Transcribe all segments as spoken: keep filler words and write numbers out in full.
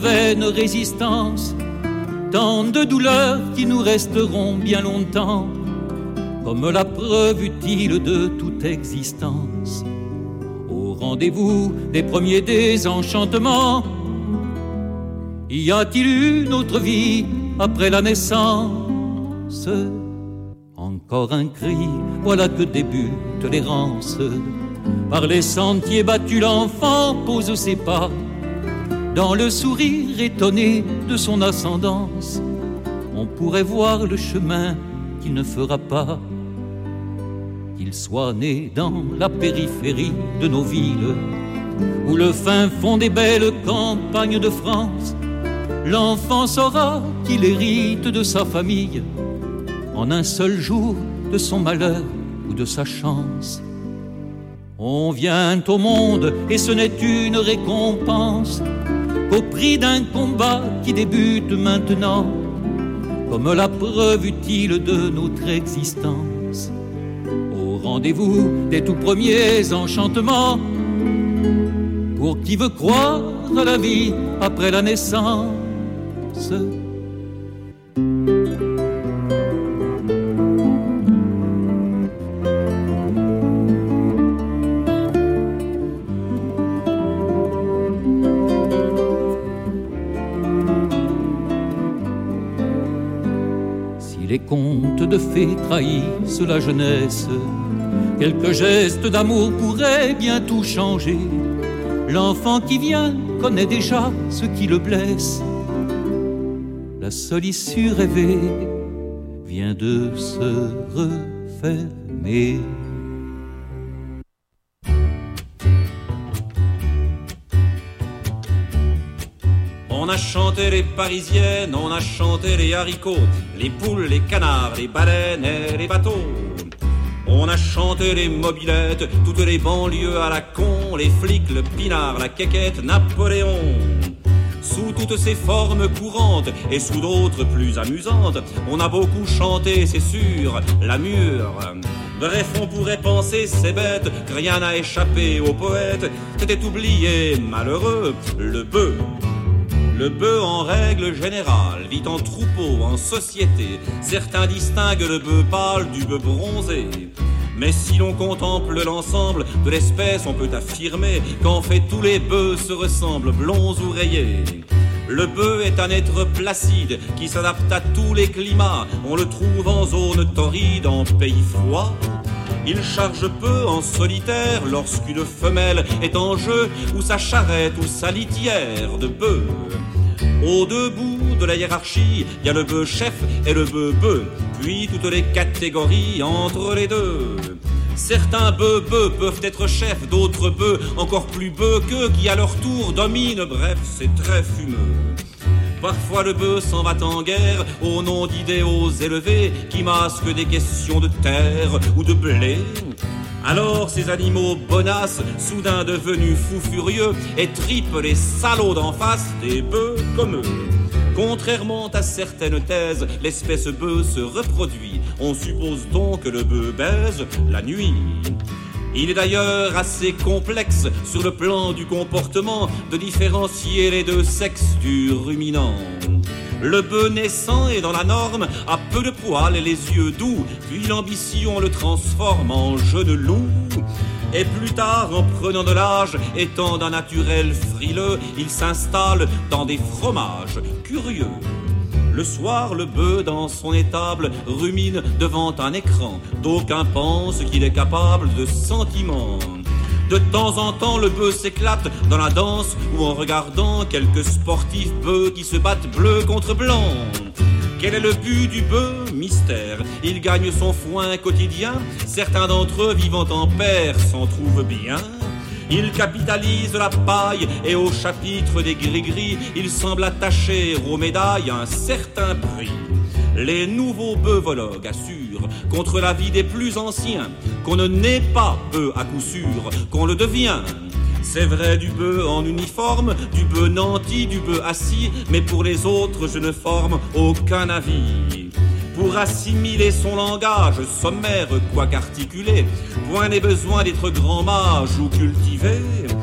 vaine résistance, tant de douleurs qui nous resteront bien longtemps, comme la preuve utile de toute existence. Au rendez-vous des premiers désenchantements, y a-t-il une autre vie après la naissance? Encore un cri, voilà que débute l'errance. Par les sentiers battus, l'enfant pose ses pas, dans le sourire étonné de son ascendance. On pourrait voir le chemin qu'il ne fera pas. Qu'il soit né dans la périphérie de nos villes ou le fin fond des belles campagnes de France, l'enfant saura qu'il hérite de sa famille en un seul jour de son malheur ou de sa chance. On vient au monde et ce n'est une récompense qu'au prix d'un combat qui débute maintenant, comme la preuve utile de notre existence. Au rendez-vous des tout premiers enchantements, pour qui veut croire à la vie après la naissance. Les contes de fées trahissent la jeunesse, quelques gestes d'amour pourraient bien tout changer. L'enfant qui vient connaît déjà ce qui le blesse. La seule issue rêvée vient de se refermer. On a chanté les parisiennes, on a chanté les haricots, les poules, les canards, les baleines et les bateaux. On a chanté les mobylettes, toutes les banlieues à la con, les flics, le pinard, la quéquette, Napoléon. Sous toutes ces formes courantes et sous d'autres plus amusantes, on a beaucoup chanté, c'est sûr, la mûre. Bref, on pourrait penser, c'est bête, que rien n'a échappé aux poètes. C'était oublié, malheureux, le bœuf. Le bœuf en règle générale vit en troupeau, en société. Certains distinguent le bœuf pâle du bœuf bronzé. Mais si l'on contemple l'ensemble de l'espèce, on peut affirmer qu'en fait tous les bœufs se ressemblent, blonds ou rayés. Le bœuf est un être placide qui s'adapte à tous les climats. On le trouve en zone torride, en pays froid. Il charge peu en solitaire lorsqu'une femelle est en jeu, ou sa charrette ou sa litière de bœuf. Au debout de la hiérarchie, il y a le bœuf chef et le bœuf bœuf, puis toutes les catégories entre les deux. Certains bœufs bœufs peuvent être chefs, d'autres bœufs encore plus bœufs qu'eux qui à leur tour dominent, bref c'est très fumeux. Parfois le bœuf s'en va en guerre au nom d'idéaux élevés qui masquent des questions de terre ou de blé. Alors ces animaux bonasses, soudain devenus fous furieux, étripent les salauds d'en face des bœufs comme eux. Contrairement à certaines thèses, l'espèce bœuf se reproduit. On suppose donc que le bœuf baise la nuit. Il est d'ailleurs assez complexe sur le plan du comportement de différencier les deux sexes du ruminant. Le bœuf naissant est dans la norme, a peu de poils et les yeux doux, puis l'ambition le transforme en jeune loup. Et plus tard, en prenant de l'âge, étant d'un naturel frileux, il s'installe dans des fromages curieux. Le soir, le bœuf dans son étable rumine devant un écran. D'aucuns pensent qu'il est capable de sentiments. De temps en temps, le bœuf s'éclate dans la danse ou en regardant quelques sportifs bœufs qui se battent bleu contre blanc. Quel est le but du bœuf? Mystère. Il gagne son foin quotidien. Certains d'entre eux, vivant en paire, s'en trouvent bien. Il capitalise la paille et au chapitre des gris-gris, il semble attacher aux médailles un certain prix. Les nouveaux bœufologues assurent contre la vie des plus anciens qu'on ne naît pas bœuf à coup sûr, qu'on le devient. C'est vrai du bœuf en uniforme, du bœuf nanti, du bœuf assis, mais pour les autres je ne forme aucun avis. Pour assimiler son langage sommaire quoiqu'articulé, point n'est besoin d'être grand mage ou cultivé.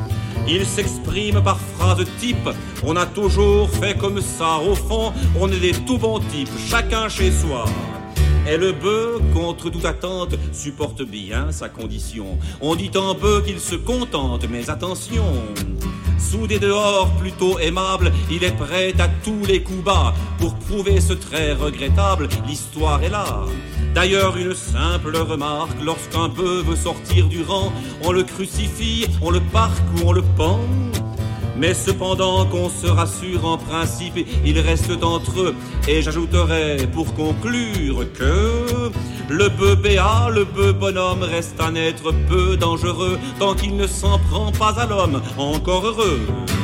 Il s'exprime par phrases type. On a toujours fait comme ça, au fond, on est des tout bons types, chacun chez soi. Et le bœuf, contre toute attente, supporte bien sa condition. On dit en bœuf qu'il se contente, mais attention, soudé dehors, plutôt aimable, il est prêt à tous les coups bas. Pour prouver ce trait regrettable, l'histoire est là. D'ailleurs, une simple remarque, lorsqu'un bœuf veut sortir du rang, on le crucifie, on le parque ou on le pend. Mais cependant qu'on se rassure, en principe, ils restent entre eux. Et j'ajouterai pour conclure que le bœuf béat, le bœuf bonhomme reste un être peu dangereux tant qu'il ne s'en prend pas à l'homme, encore heureux.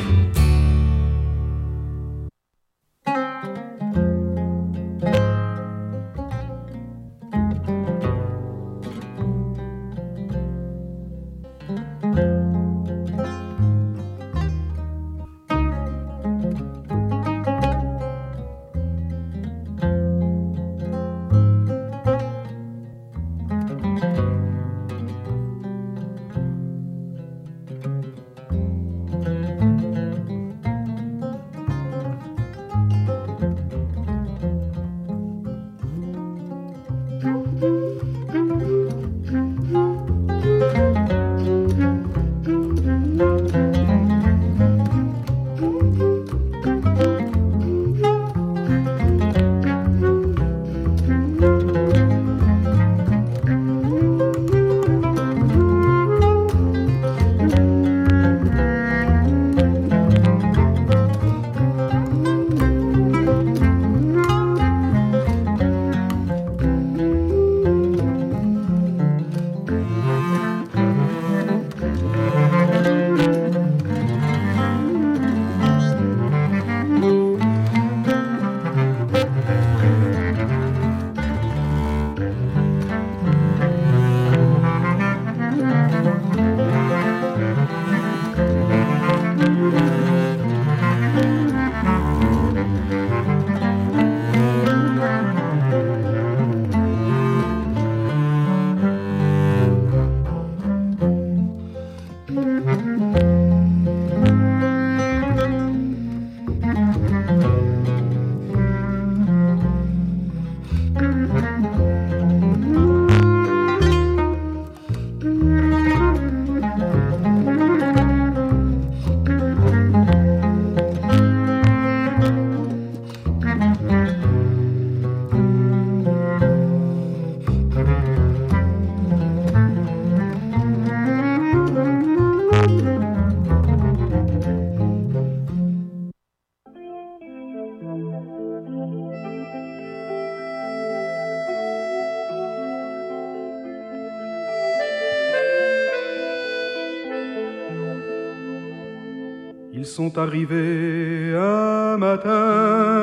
Ils sont arrivés un matin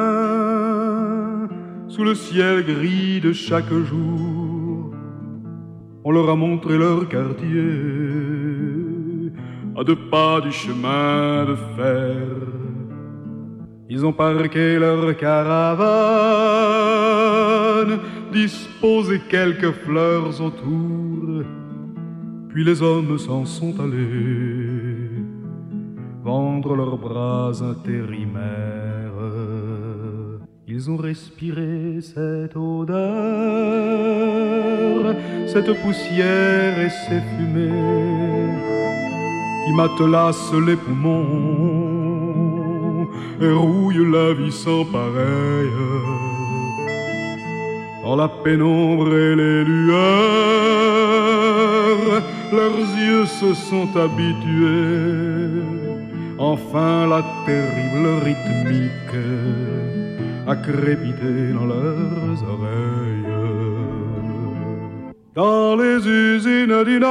sous le ciel gris de chaque jour. On leur a montré leur quartier à deux pas du chemin de fer. Ils ont parqué leur caravane, disposé quelques fleurs autour, puis les hommes s'en sont allés vendre leurs bras intérimaires. Ils ont respiré cette odeur, cette poussière et ces fumées qui matelassent les poumons et rouillent la vie sans pareille. Dans la pénombre et les lueurs, leurs yeux se sont habitués. Enfin la terrible rythmique a crépité dans leurs oreilles. Dans les usines du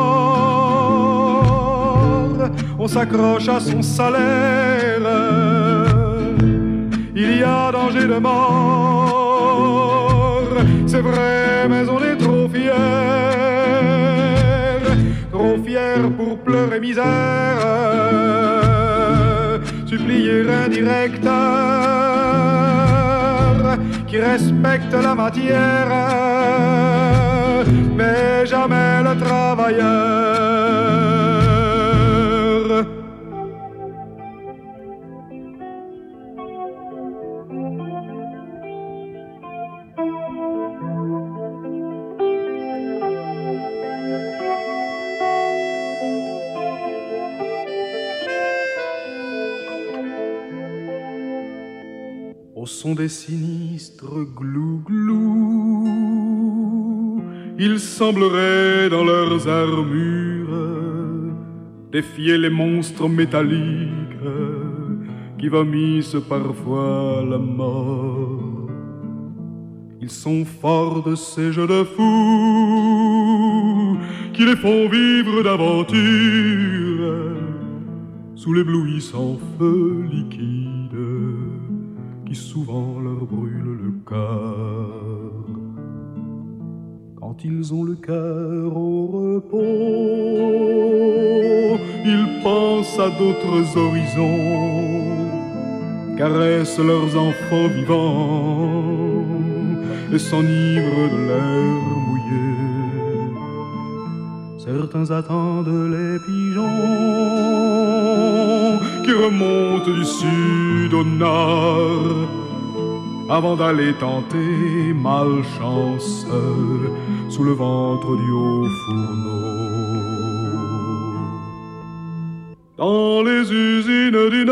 Nord, on s'accroche à son salaire. Il y a danger de mort, c'est vrai, mais on est trop fiers, trop fiers pour pleurer misère, supplier un directeur qui respecte la matière, mais jamais le travailleur. Au son des sinistres glou-glou, ils sembleraient dans leurs armures défier les monstres métalliques qui vomissent parfois la mort. Ils sont forts de ces jeux de fous qui les font vivre d'aventures sous l'éblouissant feu liquide qui souvent leur brûle le cœur. Quand ils ont le cœur au repos, ils pensent à d'autres horizons, caressent leurs enfants vivants et s'enivrent de l'air mouillé. Certains attendent les pigeons qui remontent du sud au nord avant d'aller tenter malchance sous le ventre du haut fourneau. Dans les usines du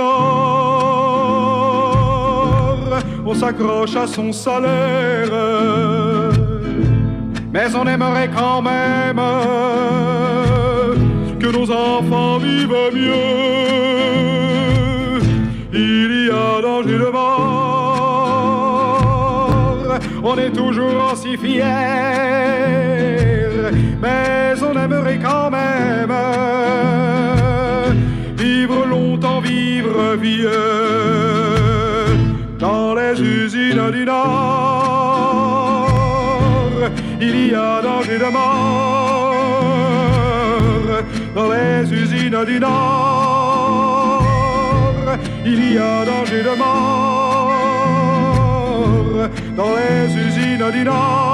Nord, on s'accroche à son salaire, mais on aimerait quand même que nos enfants vivent mieux. Il y a danger de mort, on est toujours aussi fiers, mais on aimerait quand même vivre longtemps, vivre vieux. Dans les usines du Nord, il y a danger de mort. Dans les usines du Nord, il y a danger de mort. Dans les usines du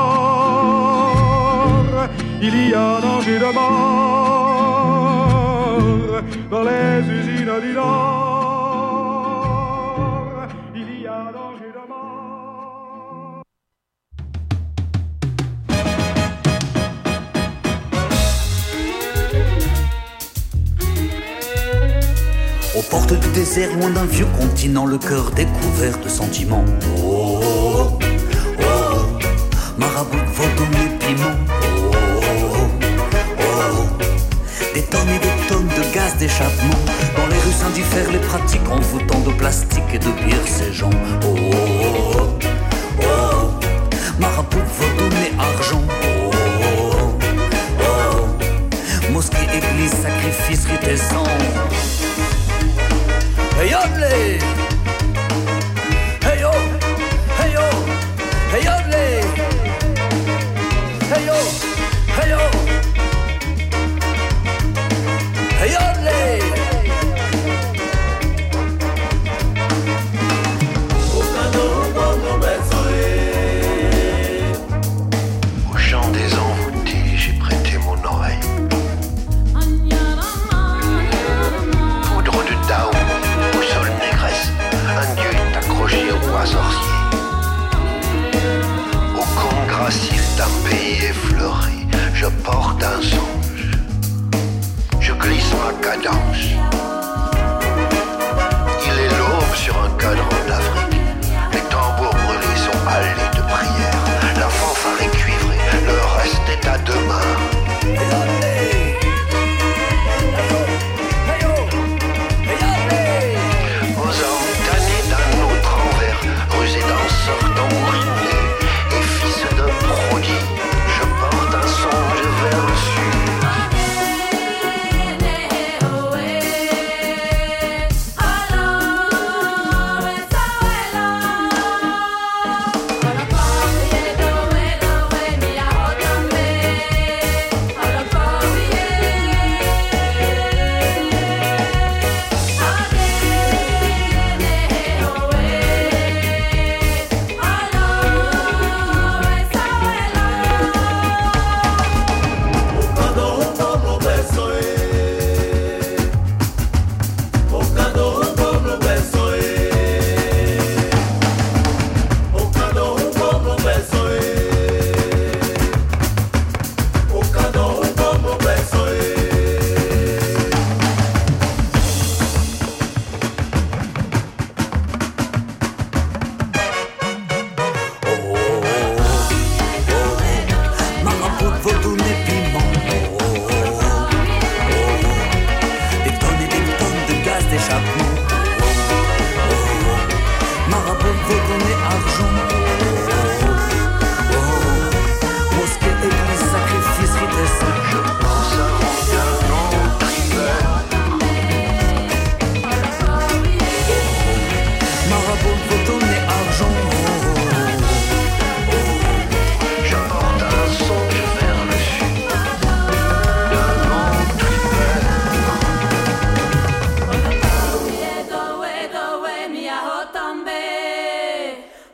Nord, il y a danger de mort. Dans les usines du Nord, il y a danger de mort. Aux portes du désert, loin d'un vieux continent, le cœur découvert de sentiments. Oh, oh, oh, oh. Marabout, vaudou et piment. Oh, oh, oh, oh. Des tonnes et des tonnes de gaz d'échappement. Dans les rues Saint-Diffère, les pratiques en foutant de plastique et de bière ces gens. Oh, oh, oh, oh. Marabout, vaudou et argent. Oh, oh, oh. Mosquée, église, sacrifice, rite et sang. Hey yodley, hey yo, hey yo, hey yodley, hey yo, hey yo, hey yodley. Au chant des envoûtés, j'ai prêté mon oreille. Poudre de Dao. Un dieu est accroché au bois sorcier. Au con gracile d'un pays effleuré, je porte un songe. Je glisse ma cadence. Il est l'aube sur un cadran d'Afrique. Les tambours brûlés sont allés de prière. La fanfare est cuivrée, le reste est à demain. Sortant mouliné et fils d'un prodige, je porte un songe vers le sud.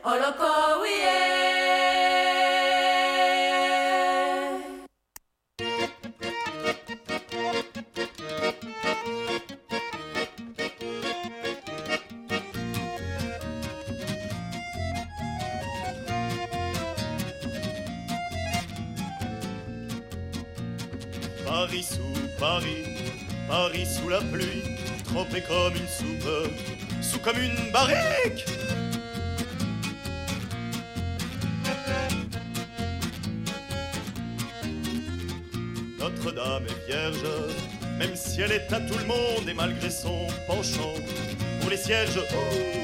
Paris sous Paris, Paris sous la pluie, trempé comme une soupe, sous comme une barrique. Notre-Dame est vierge, même si elle est à tout le monde, et malgré son penchant pour les sièges. Oh,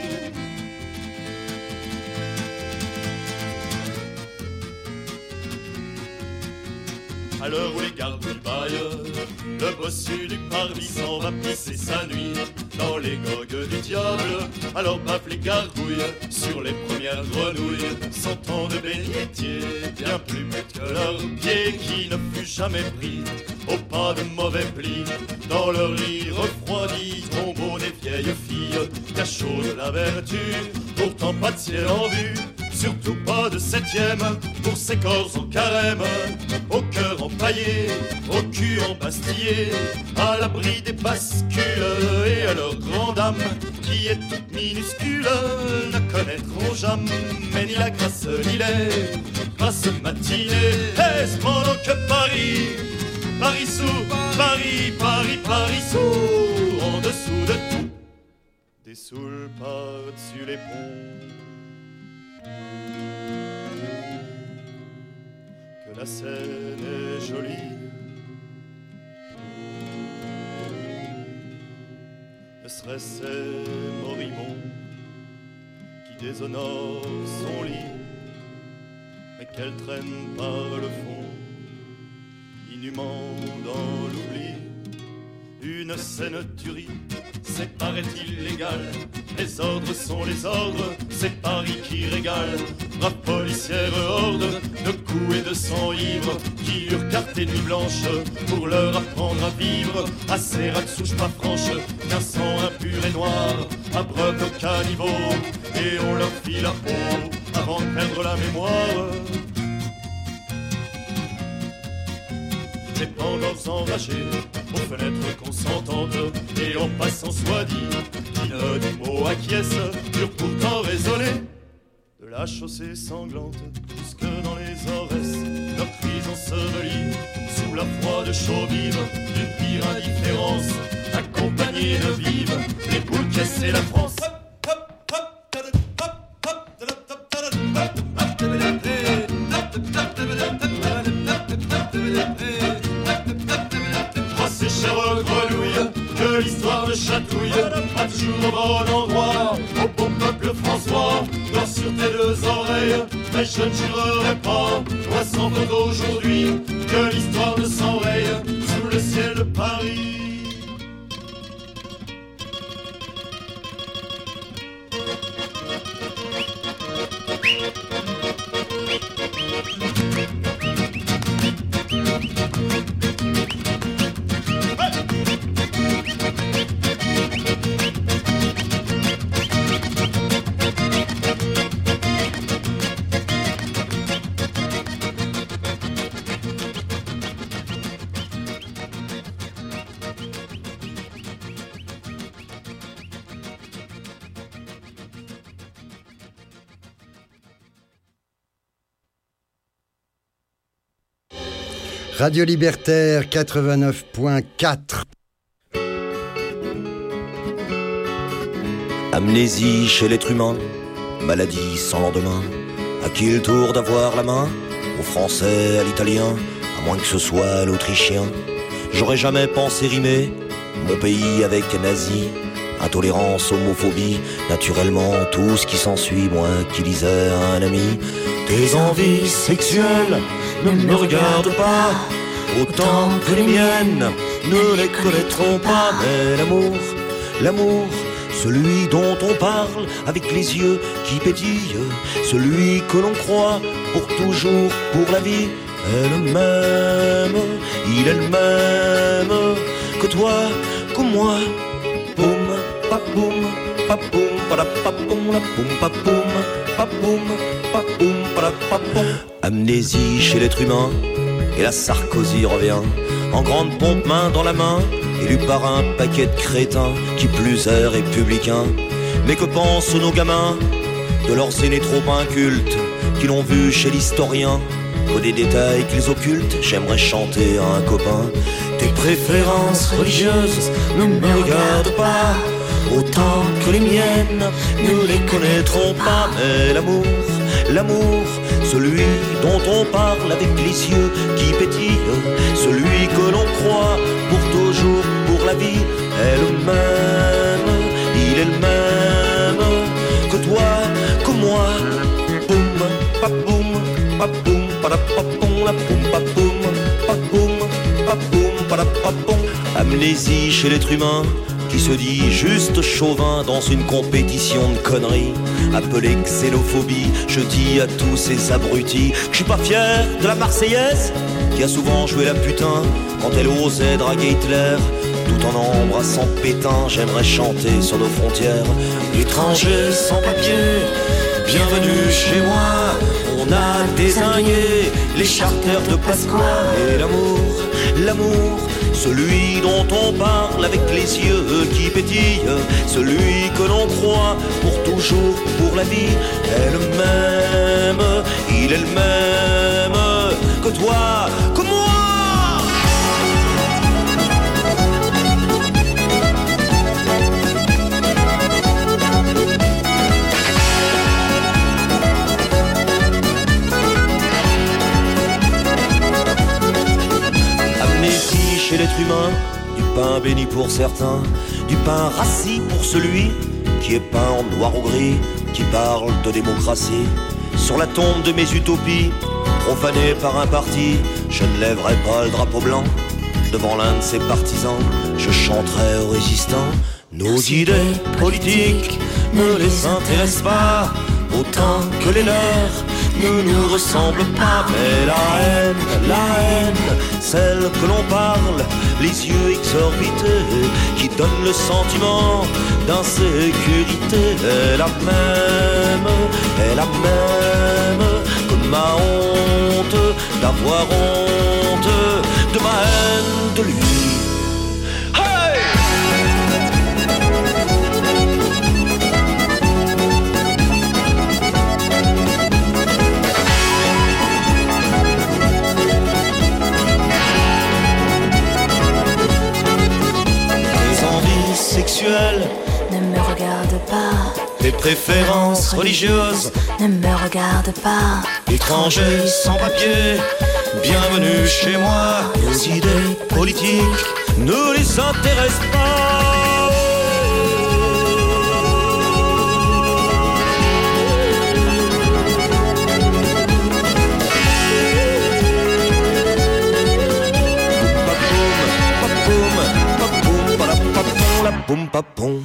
à l'heure où les gardes du bail, le bossu du parvis s'en va pisser sa nuit dans les gogues du diable. Alors baffe les gargouilles sur les premières grenouilles, sentant de bénitier bien plus bêtes que leurs pieds, qui ne fut jamais pris au pas de mauvais plis dans leur lit refroidi, tombeau des vieilles filles, cachot de la vertu, pourtant pas de ciel en vue. Surtout pas de septième pour ces corps en carême, au cœur empaillé, au cul embastillé, à l'abri des bascules, et à leur grande âme, qui est toute minuscule, ne connaîtront jamais ni la grâce ni les grâces matinées. Est-ce pendant que Paris, Paris sous, Paris, Paris, Paris sous, en dessous de tout, dessoule par-dessus les ponts, que la Seine est jolie, ne serait-ce Morimont qui déshonore son lit, mais qu'elle traîne par le fond, inhumant dans l'oubli. Une Seine tuerie, c'est paraît-il légal. Les ordres sont les ordres, c'est Paris qui régale. Brave policière horde de coups et de sang ivre, qui eurent carte et nuit blanche pour leur apprendre à vivre. À ces rats de souche pas franche, qu'un sang impur et noir abreuve nos caniveaux, et on leur fit la peau avant de perdre la mémoire. Les pendants enragés aux fenêtres consentantes, et en passant soit dit, qui ne du mot acquiesce, purent pourtant raisonner de la chaussée sanglante jusque dans les Aurès, leurs cris ensevelis sous la froide chaux vive d'une pire indifférence, accompagnée de vives les boules caisses et la France. Ces chères grenouilles que l'histoire de chatouille, pas toujours au bon endroit, au bon peuple François, dors sur tes deux oreilles, mais je ne jurerai pas, moi sans faute aujourd'hui, que l'histoire ne s'enraye sous le ciel de Paris. Radio Libertaire quatre-vingt-neuf point quatre. Amnésie chez l'être humain, maladie sans lendemain. À qui le tour d'avoir la main? Au français, à l'italien, à moins que ce soit l'autrichien. J'aurais jamais pensé rimer mon pays avec nazi, intolérance, homophobie, naturellement tout ce qui s'ensuit, moi qui lisais à un ami. Tes envies sexuelles ne me regardent pas autant que les miennes ne les connaîtront pas. Mais l'amour, l'amour, celui dont on parle avec les yeux qui pétillent, celui que l'on croit pour toujours, pour la vie, est le même, il est le même que toi, que moi. Poum, papoum, papoum, palapapoum, la poum, papoum, papoum, papoum, papoum. Amnésie chez l'être humain, et la Sarkozy revient, en grande pompe, main dans la main, élu par un paquet de crétins, qui plus est républicain. Mais que pensent nos gamins de leurs aînés trop incultes, qui l'ont vu chez l'historien, qu'aux des détails qu'ils occultent, j'aimerais chanter à un copain. Tes préférences religieuses ne me regardent pas autant que les miennes ne les connaîtront pas. Mais l'amour, l'amour, celui dont on parle avec les yeux qui pétillent, celui que l'on croit pour toujours, pour la vie, est le même, il est le même que toi, que moi. Boum, papoum, papoum, padapapom, la poum, papoum, papoum, papoum, padapapom. Amnésie chez l'être humain, qui se dit juste chauvin dans une compétition de conneries appelée xénophobie. Je dis à tous ces abrutis que je suis pas fier de la Marseillaise, qui a souvent joué la putain quand elle osait draguer Hitler, tout en embrassant Pétain. J'aimerais chanter sur nos frontières. Étrangers sans papier, bienvenue chez moi. On a désigné les charters de Pasqua. Et l'amour, l'amour, celui dont on parle avec les yeux qui pétillent, celui que l'on croit pour toujours, pour la vie, est le même, il est le même que toi, que moi. Chez l'être humain, du pain béni pour certains, du pain rassis pour celui qui est peint en noir ou gris, qui parle de démocratie. Sur la tombe de mes utopies, profanées par un parti, je ne lèverai pas le drapeau blanc. Devant l'un de ses partisans, je chanterai aux résistants. Nos idées politiques ne les intéressent pas autant que les leurs ne nous ressemblent pas. Mais la haine, la haine, celle que l'on parle, les yeux exorbités, qui donne le sentiment d'insécurité, est la même, est la même que ma honte d'avoir honte de ma haine de lui. Sexuelle ne me regarde pas. Tes préférences religieuses ne me regarde pas. Étrangers sans papier, bienvenue chez moi. Nos idées politiques ne les intéressent pas. Boum papon.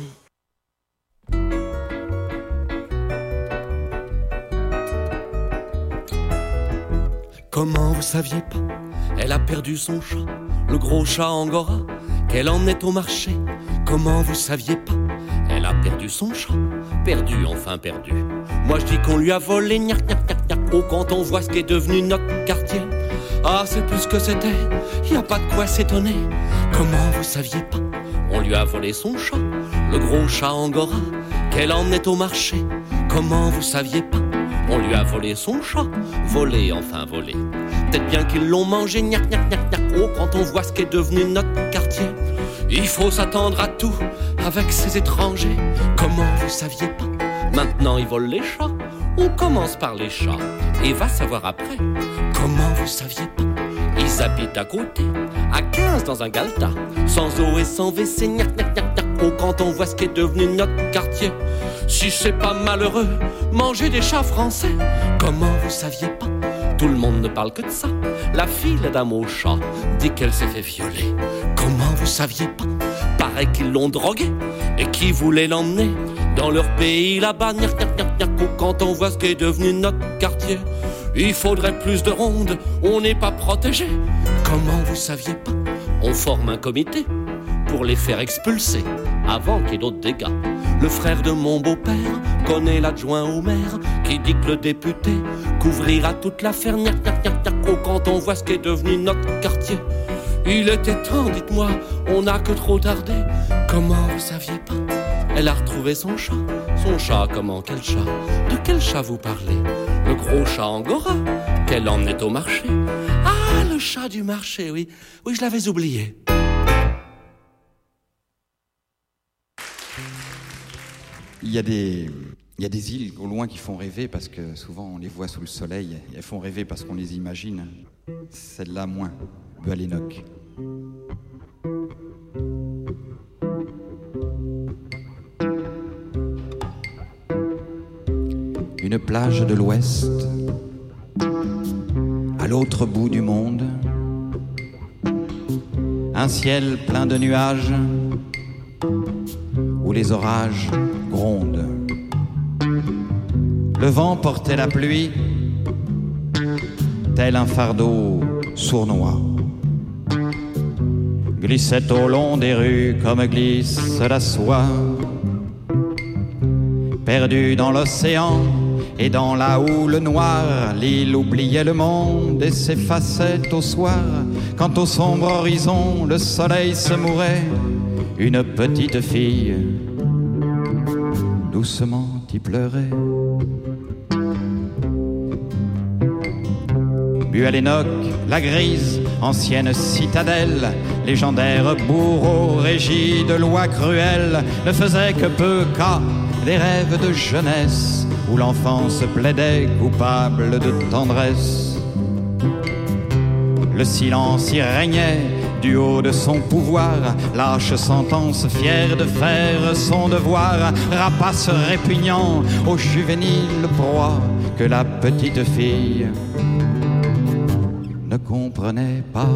Comment vous saviez pas? Elle a perdu son chat, le gros chat Angora, qu'elle en est au marché. Comment vous saviez pas? Elle a perdu son chat, perdu, enfin perdu. Moi je dis qu'on lui a volé, gnac gnac gnac gnac. Oh, quand on voit ce qui est devenu notre quartier. Ah, c'est plus que c'était, y a pas de quoi s'étonner. Comment vous saviez pas? On lui a volé son chat, le gros chat Angora, qu'elle en est au marché. Comment vous saviez pas? On lui a volé son chat, volé, enfin volé. Peut-être bien qu'ils l'ont mangé, gnac gnac gnac gnac. Oh, quand on voit ce qui est devenu notre quartier. Il faut s'attendre à tout avec ces étrangers. Comment vous saviez pas? Maintenant ils volent les chats. On commence par les chats et va savoir après. Comment vous saviez pas? Ils habitent à côté, à quinze dans un galetas, sans eau et sans W C, gnac gnac gnac gnac. Oh, quand on voit ce qui est devenu notre quartier. Si c'est pas malheureux, manger des chats français. Comment vous saviez pas? Tout le monde ne parle que de ça. La fille, la dame au chat, dit qu'elle s'est fait violer. Comment vous saviez pas? Paraît qu'ils l'ont droguée et qu'ils voulaient l'emmener dans leur pays là-bas, gnac gnac gnac gnac. Oh, quand on voit ce qui est devenu notre quartier. Il faudrait plus de rondes, on n'est pas protégé. Comment vous saviez pas? On forme un comité pour les faire expulser avant qu'il y ait d'autres dégâts. Le frère de mon beau-père connaît l'adjoint au maire qui dit que le député couvrira toute l'affaire. Gnac, gnac, gnac, gnac, oh, quand on voit ce qu'est devenu notre quartier. Il était temps, dites-moi, on n'a que trop tardé. Comment vous saviez pas? Elle a retrouvé son chat. Son chat, comment? Quel chat? De quel chat vous parlez? Le gros chat Angora qu'elle emmenait au marché. Ah, le chat du marché, oui. Oui, je l'avais oublié. Il y a des... Il y a des îles au loin qui font rêver parce que souvent on les voit sous le soleil. Elles font rêver parce qu'on les imagine. Celle-là moins. Bualénoc. Une plage de l'Ouest, à l'autre bout du monde, un ciel plein de nuages où les orages grondent. Le vent portait la pluie, tel un fardeau sournois. Glissait au long des rues comme glisse la soie. Perdue dans l'océan et dans la houle noire, l'île oubliait le monde et s'effaçait au soir. Quand au sombre horizon le soleil se mourait, une petite fille doucement y pleurait. Bualénoc, la grise, ancienne citadelle, légendaire bourreau régi de lois cruelles, ne faisait que peu cas des rêves de jeunesse où l'enfance plaidait coupable de tendresse. Le silence y régnait du haut de son pouvoir, lâche sentence fière de faire son devoir, rapace répugnant au juvénile proie que la petite fille ne comprenait pas.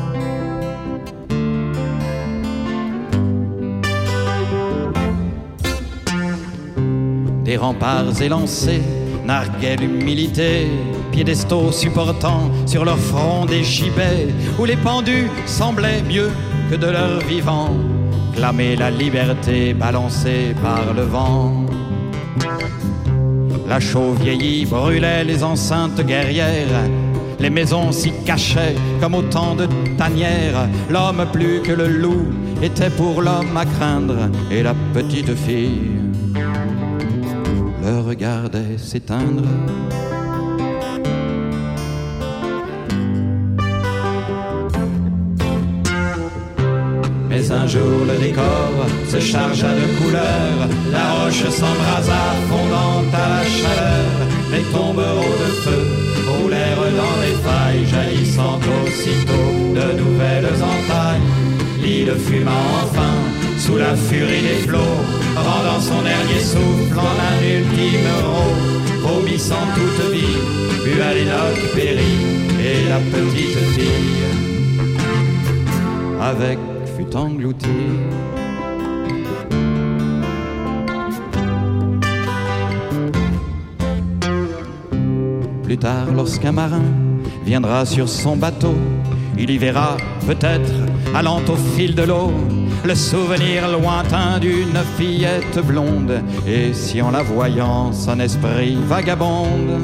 Des remparts élancés narguaient l'humilité, piédestaux supportant sur leur front des gibets, où les pendus semblaient mieux que de leur vivant clamer la liberté balancée par le vent. La chaux vieillie brûlait les enceintes guerrières, les maisons s'y cachaient comme autant de tanières. L'homme plus que le loup était pour l'homme à craindre, et la petite fille le regardait s'éteindre. Mais un jour le décor se chargea de couleurs, la roche s'embrasa fondant à la chaleur, les tombereaux de feu roulèrent dans les failles, jaillissant aussitôt de nouvelles entailles. L'île fuma enfin sous la furie des flots, rendant son dernier souffle en un ultime rot. Vomissant toute vie, Bualénoc périt, et la petite fille avec fut engloutie. Plus tard, lorsqu'un marin viendra sur son bateau, il y verra peut-être, allant au fil de l'eau, le souvenir lointain d'une fillette blonde. Et si en la voyant son esprit vagabonde,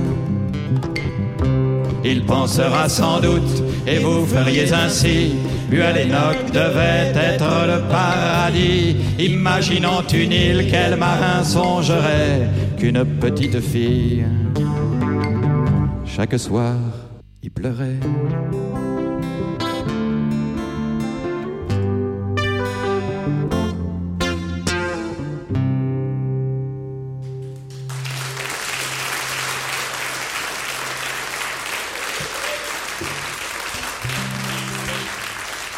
il pensera sans doute, et vous feriez ainsi, Bualénoc devait être le paradis. Imaginant une île, quel marin songerait qu'une petite fille chaque soir y pleurait.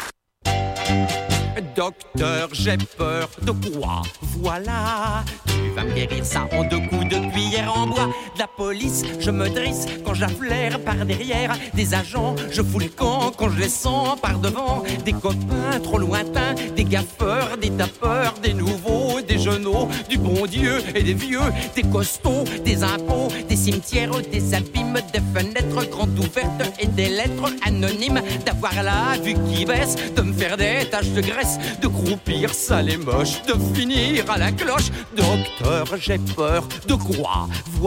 Docteur, j'ai peur de quoi? Voilà, tu vas me guérir ça en deux coups de cuillère en bois. De la police, je me dresse quand j'afflaire par derrière. Des agents, je fous le camp quand je les sens par devant. Des copains trop lointains, des gaffeurs, des tapeurs, des nouveaux, des genoux, du bon Dieu et des vieux, des costauds, des impôts, des cimetières, des abîmes, des fenêtres grandes ouvertes et des lettres anonymes. D'avoir la vue qui baisse, de me faire des taches de graisse, de croupir sale et moche, de finir à la cloche. Docteur, j'ai peur de quoi?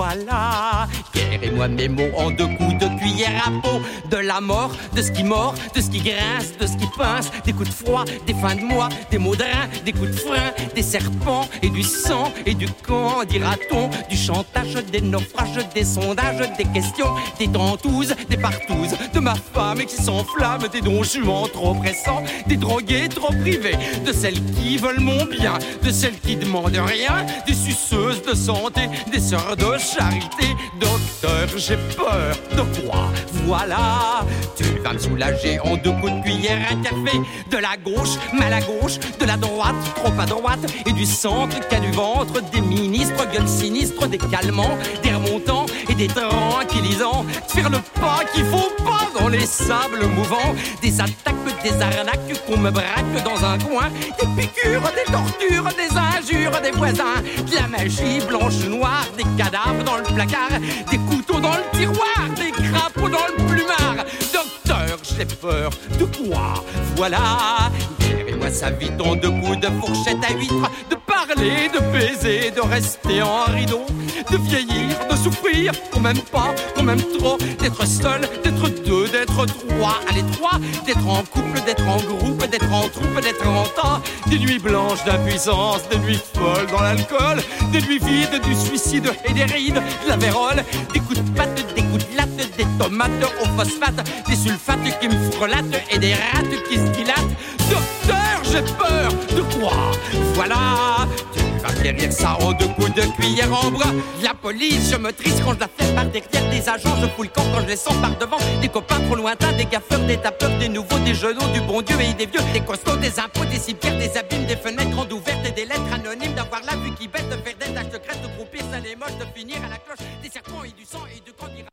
Voilà, guérissez-moi mes mots en deux coups de cuillère à peau. De la mort, de ce qui mord, de ce qui grince, de ce qui pince, des coups de froid, des fins de mois, des mots de rein, des coups de frein, des serpents et du sang et du camp, dira-t-on, du chantage, des naufrages, des sondages, des questions, des tentouses, des partouzes, de ma femme qui s'enflamme, des donjons trop pressants, des drogués trop privés, de celles qui veulent mon bien, de celles qui demandent rien, des suceuses de santé, des sœurs de charité. Docteur, j'ai peur de quoi? Voilà, tu vas me soulager en deux coups de cuillère à café. De la gauche, mal à gauche, de la droite, trop à droite, et du centre, qu'à du ventre, des ministres, gueules sinistres, des calmants, des remontants et des tranquillisants. De faire le pas qu'il faut pas dans les sables mouvants, des attaques, des arnaques qu'on me braque dans un coin, des piqûres, des tortures, des injures des voisins, de la magie blanche noire, des cadavres dans le placard, des couteaux dans le tiroir, des crapauds dans le plumard. Docteur, j'ai peur de quoi? Voilà, guérissez-moi sa vie dans deux coups de fourchette à huître, de parler, de baiser, de rester en rideau, de vieillir, de souffrir, qu'on m'aime pas, qu'on m'aime trop, d'être seul, d'être deux, d'être trois, allez trois, d'être en couple, d'être en groupe, d'être en troupe, d'être en tas, des nuits blanches d'impuissance, des nuits folles dans l'alcool, des nuits vides, du suicide et des rides, de la vérole, des coups de patte, des coups de latte, des tomates au phosphate, des sulfates qui me frelatent et des rates qui se dilatent. Docteur, j'ai peur de quoi? Voilà, tu vas guérir ça en deux coups de cuillère en bois. La police, je me triste quand je la fais par derrière. Des agents, je fous le camp quand je les sens par devant. Des copains trop lointains, des gaffeurs, des tapeurs, des nouveaux, des genoux, du bon Dieu et des vieux, des costauds, des impôts, des cimetières, des abîmes, des fenêtres grandes ouvertes et des lettres anonymes. D'avoir la vue qui baisse, de faire des taches de crête, de groupir ça les moches, de finir à la cloche, des serpents et du sang et du camp d'Irak.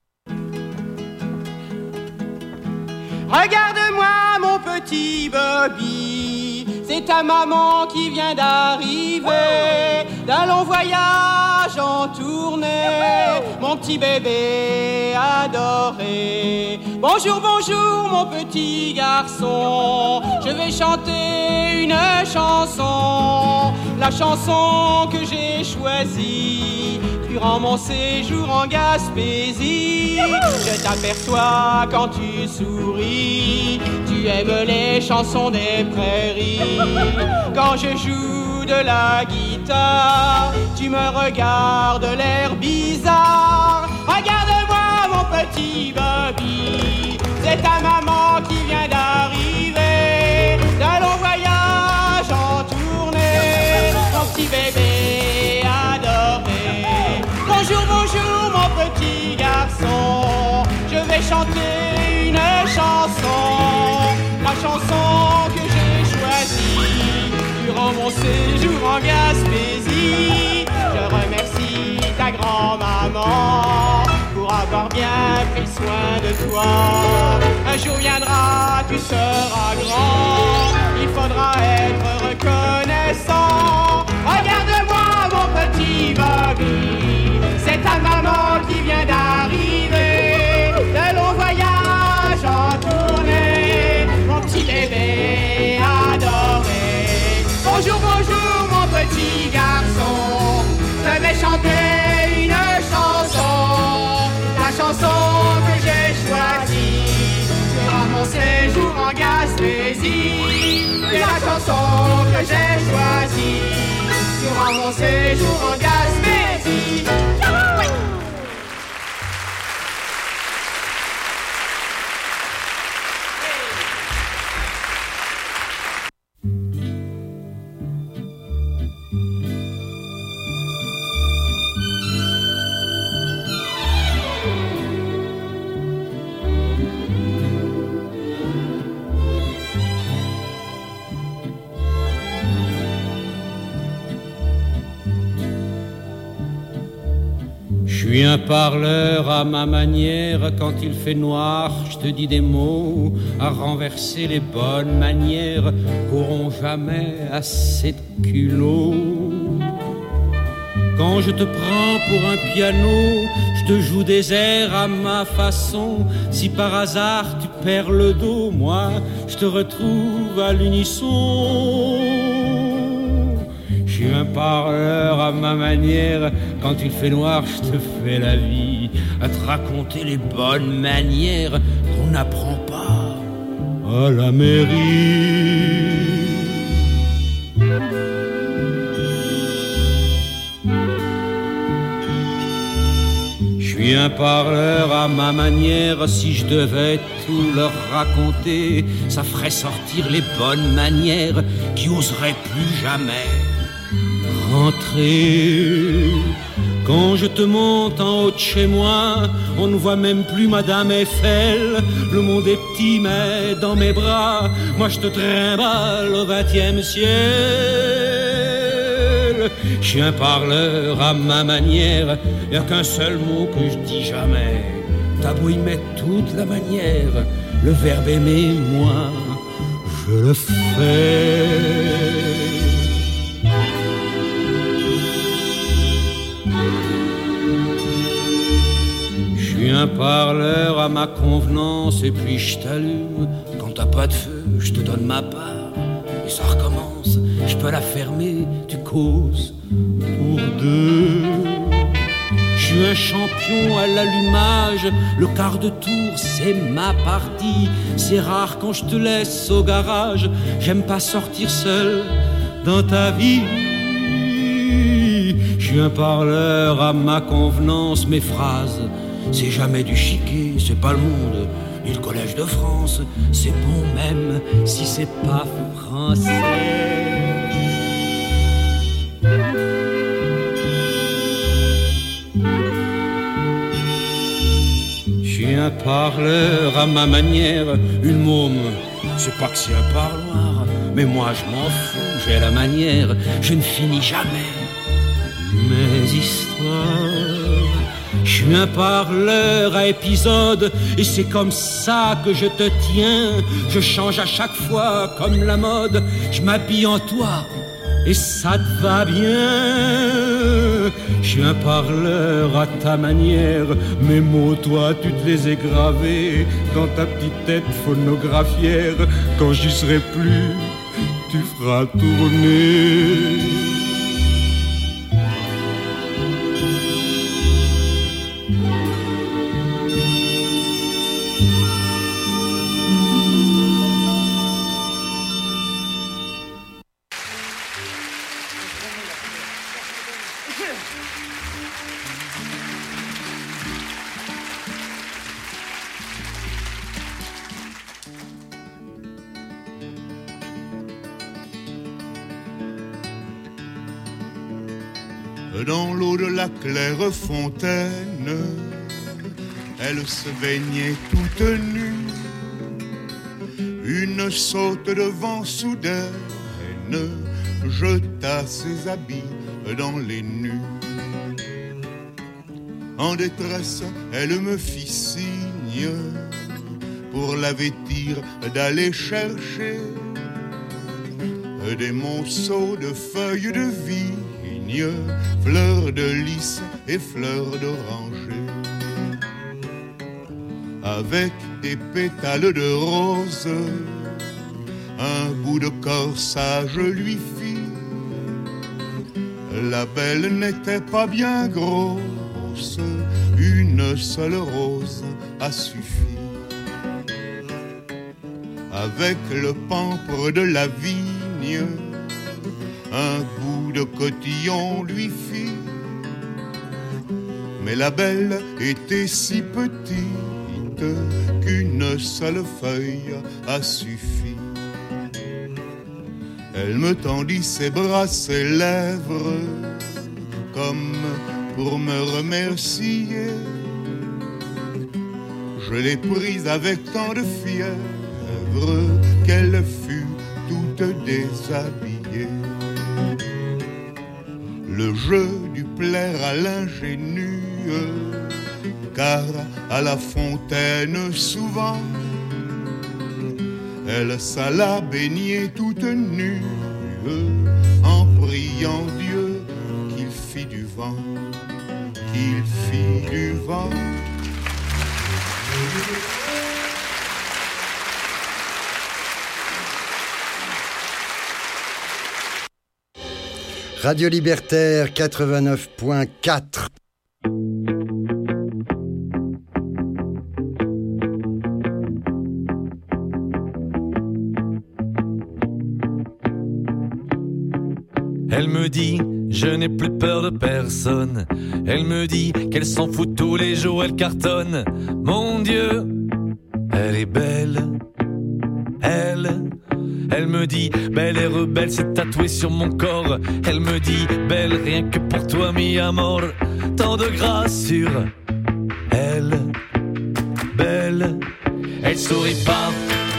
Regarde-moi mon petit Bobby, c'est ta maman qui vient d'arriver d'un long voyage en tournée, mon petit bébé adoré. Bonjour, bonjour mon petit garçon, je vais chanter une chanson, la chanson que j'ai choisie durant mon séjour en Gaspésie. Je t'aperçois quand tu souris, tu aimes les chansons des prairies. Quand je joue de la guitare, tu me regardes l'air bizarre. Regarde-moi mon petit Bobby, c'est ta maman qui vient d'arriver d'un long voyage en tournée, mon petit bébé adoré. Bonjour, bonjour mon petit garçon, je vais chanter une chanson, la chanson que j'ai choisie durant mon séjour en Gaspésie. Je remercie ta grand-maman pour avoir bien pris soin de toi. Un jour viendra, tu seras grand, il faudra être reconnaissant. Regarde-moi mon petit Bobby, c'est ta maman qui vient d'arriver de long voyage en tournée, mon petit bébé adoré. Bonjour, bonjour mon petit garçon, je vais chanter une chanson, la chanson que j'ai choisie durant mon séjour en Gaspésie. La chanson que j'ai choisie durant mon séjour en Gaspésie. suis un parleur à ma manière, quand il fait noir, je te dis des mots à renverser les bonnes manières qu'auront jamais assez de culot. Quand je te prends pour un piano, je te joue des airs à ma façon. Si par hasard tu perds le dos, moi je te retrouve à l'unisson. Je suis un parleur à ma manière, quand il fait noir, je te fais la vie à te raconter les bonnes manières qu'on n'apprend pas à la mairie. Je suis un parleur à ma manière, si je devais tout leur raconter, ça ferait sortir les bonnes manières qui oseraient plus jamais rentrer. Quand je te monte en haut de chez moi, on ne voit même plus Madame Eiffel. Le monde est petit mais dans mes bras, moi je te trimballe au vingtième siècle. Je suis un parleur à ma manière, y a qu'un seul mot que je dis jamais. T'as beau y mettre toute la manière, le verbe aimer, moi, je le fais. Je suis un parleur à ma convenance, et puis je t'allume. Quand t'as pas de feu, je te donne ma part, et ça recommence. Je peux la fermer, tu causes pour deux. Je suis un champion à l'allumage, le quart de tour c'est ma partie. C'est rare quand je te laisse au garage, j'aime pas sortir seul dans ta vie. Je suis un parleur à ma convenance, mes phrases c'est jamais du chiquet, c'est pas le Monde ni le Collège de France. C'est bon même si c'est pas français. Je suis un parleur à ma manière, une môme, c'est pas que c'est un parloir, mais moi je m'en fous, j'ai la manière, je ne finis jamais mes histoires. Je suis un parleur à épisodes, et c'est comme ça que je te tiens. Je change à chaque fois comme la mode, je m'habille en toi et ça te va bien. Je suis un parleur à ta manière, mes mots toi tu te les ai gravés dans ta petite tête phonographière. Quand j'y serai plus, tu feras tourner. Dans l'eau de la claire fontaine, elle se baignait toute nue. Une saute de vent soudaine jeta ses habits dans les nues. En détresse, elle me fit signe pour la vêtir d'aller chercher des monceaux de feuilles de vigne, fleurs de lys et fleurs d'oranger. Avec des pétales de rose, un bout de corsage lui fit. La belle n'était pas bien grosse, une seule rose a suffi. Avec le pampre de la vigne, un bout de cotillon lui fit. Mais la belle était si petite qu'une seule feuille a suffi. Elle me tendit ses bras, ses lèvres, comme pour me remercier. Je l'ai prise avec tant de fièvre qu'elle fut toute déshabillée. Le jeu du plaire à l'ingénue car à la fontaine souvent, elle s'alla baigner toute nue, en priant Dieu qu'il fit du vent, qu'il fit du vent. Radio Libertaire quatre-vingt-neuf point quatre. Elle me dit, je n'ai plus peur de personne. Elle me dit qu'elle s'en fout tous les jours, elle cartonne. Mon Dieu, elle est belle. Elle, elle me dit, belle et rebelle, c'est tatoué sur mon corps. Elle me dit, belle, rien que pour toi, mi amor. Tant de grâce sur elle. Belle, elle sourit pas.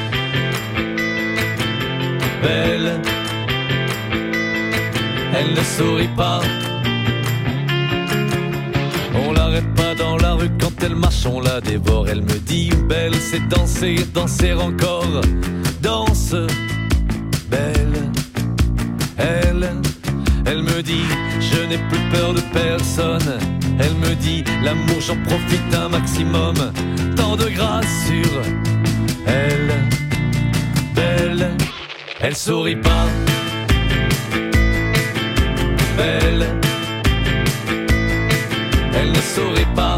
Belle, elle ne sourit pas. On l'arrête pas dans la rue quand elle marche, on la dévore. Elle me dit, belle, c'est danser, danser encore. Danse, belle. Elle, elle me dit, je n'ai plus peur de personne. Elle me dit, l'amour j'en profite un maximum. Tant de grâce sur elle. Belle, elle sourit pas. Belle, elle ne sourit pas.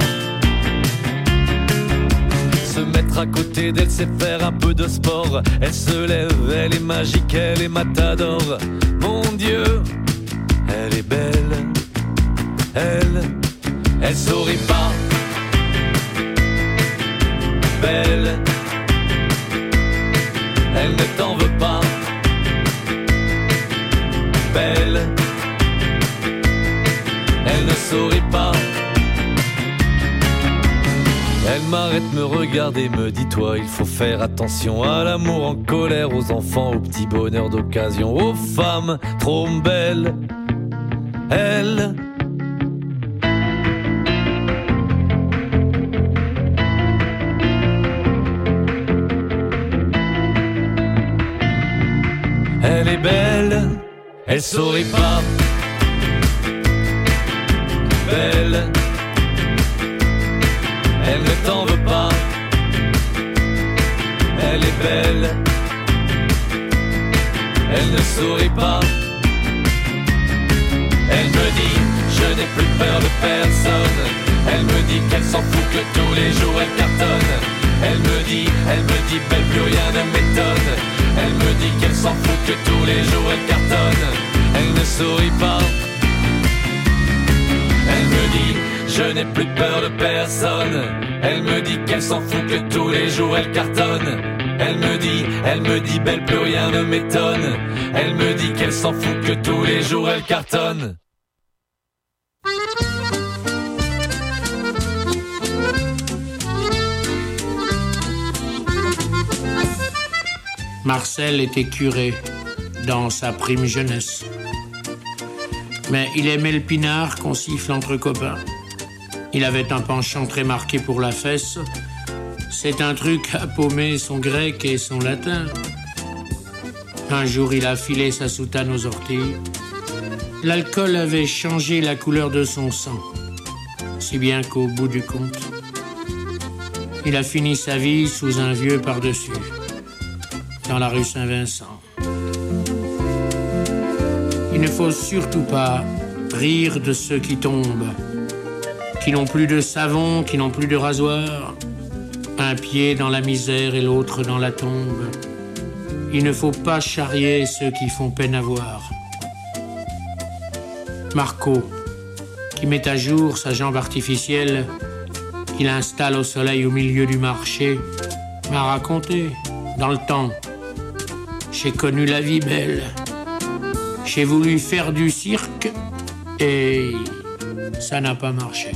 Se mettre à côté d'elle, c'est faire un peu de sport. Elle se lève, elle est magique, elle est matador. Mon Dieu, elle est belle. Elle, elle sourit pas. Belle, elle ne t'en veut pas. Belle, elle ne sourit pas. Elle m'arrête, me regarde et me dit, toi, il faut faire attention à l'amour en colère, aux enfants, aux petits bonheurs d'occasion, aux femmes trop belles. Elle, elle est belle, elle sourit pas. Belle, elle ne t'en veut pas. Elle est belle, elle ne sourit pas. Elle me dit, je n'ai plus peur de personne. Elle me dit qu'elle s'en fout, que tous les jours elle cartonne. Elle me dit, elle me dit, belle, plus rien ne m'étonne. Elle me dit qu'elle s'en fout, que tous les jours elle cartonne. Elle ne sourit pas. Elle me dit, je n'ai plus peur de personne. Elle me dit qu'elle s'en fout, que tous les jours elle cartonne. Elle me dit, elle me dit, belle, plus rien ne m'étonne. Elle me dit qu'elle s'en fout, que tous les jours elle cartonne. Marcel était curé dans sa prime jeunesse. Mais il aimait le pinard qu'on siffle entre copains. Il avait un penchant très marqué pour la fesse. C'est un truc à paumer son grec et son latin. Un jour, il a filé sa soutane aux orties. L'alcool avait changé la couleur de son sang, si bien qu'au bout du compte, il a fini sa vie sous un vieux par-dessus, dans la rue Saint-Vincent. Il ne faut surtout pas rire de ceux qui tombent, qui n'ont plus de savon, qui n'ont plus de rasoir, un pied dans la misère et l'autre dans la tombe. Il ne faut pas charrier ceux qui font peine à voir. Marco, qui met à jour sa jambe artificielle, qu'il installe au soleil au milieu du marché, m'a raconté, dans le temps, j'ai connu la vie belle. J'ai voulu faire du cirque et ça n'a pas marché.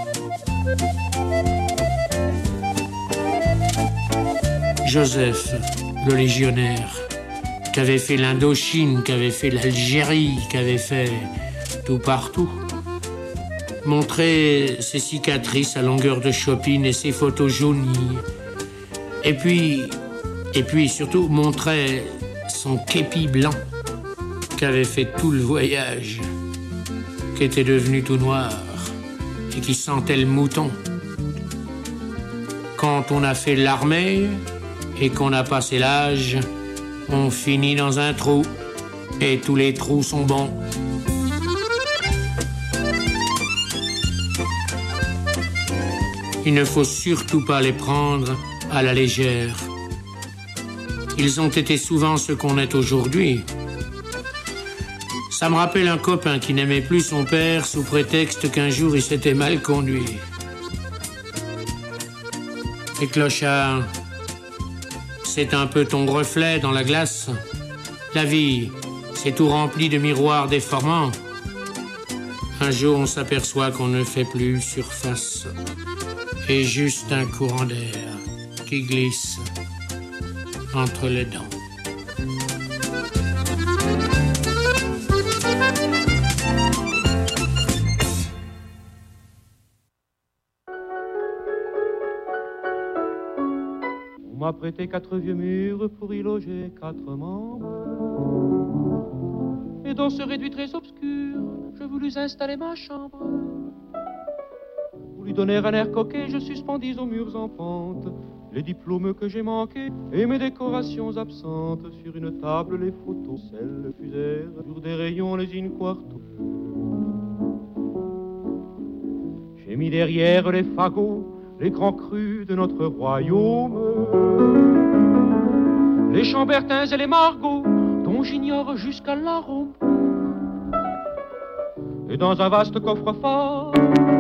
Joseph, le légionnaire, qui avait fait l'Indochine, qui avait fait l'Algérie, qui avait fait tout partout, montrait ses cicatrices à longueur de shopping et ses photos jaunies. Et puis, et puis surtout montrait son képi blanc qui avait fait tout le voyage, qui était devenu tout noir et qui sentait le mouton. Quand on a fait l'armée et qu'on a passé l'âge, on finit dans un trou et tous les trous sont bons. Il ne faut surtout pas les prendre à la légère. Ils ont été souvent ce qu'on est aujourd'hui. Ça me rappelle un copain qui n'aimait plus son père sous prétexte qu'un jour il s'était mal conduit. Et clochard, c'est un peu ton reflet dans la glace. La vie, c'est tout rempli de miroirs déformants. Un jour, on s'aperçoit qu'on ne fait plus surface. Et juste un courant d'air qui glisse entre les dents. On m'a prêté quatre vieux murs pour y loger quatre membres. Et dans ce réduit très obscur, je voulus installer ma chambre. Pour lui donner un air coquet, je suspendis aux murs en pente les diplômes que j'ai manqués et mes décorations absentes. Sur une table, les photos, celles fusèrent sur des rayons les in quarto. J'ai mis derrière les fagots les grands crus de notre royaume, les chambertins et les margots dont j'ignore jusqu'à l'arôme. Et dans un vaste coffre-fort,